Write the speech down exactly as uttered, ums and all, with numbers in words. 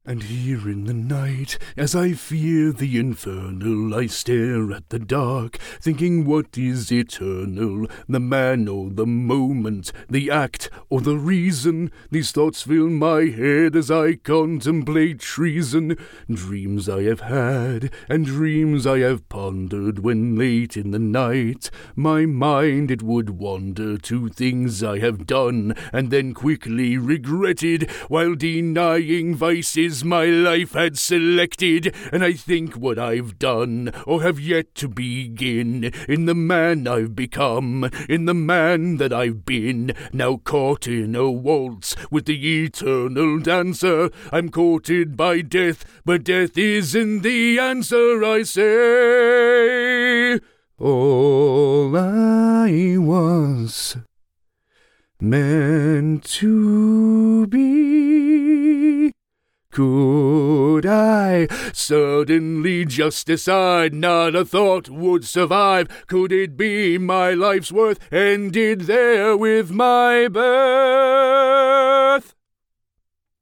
And here in the night, as I fear the infernal, I stare at the dark, thinking what is eternal, the man or the moment, the act or the reason. These thoughts fill my head as I contemplate treason. Dreams I have had, and dreams I have pondered, when late in the night my mind it would wander to things I have done, and then quickly regretted, while denying vices my life had selected. And I think what I've done, or have yet to begin, in the man I've become, in the man that I've been, now caught in a waltz with the eternal dancer. I'm courted by death, but death isn't the answer, I say. All I was meant to be. Could I suddenly just decide not a thought would survive? Could it be my life's worth ended there with my birth?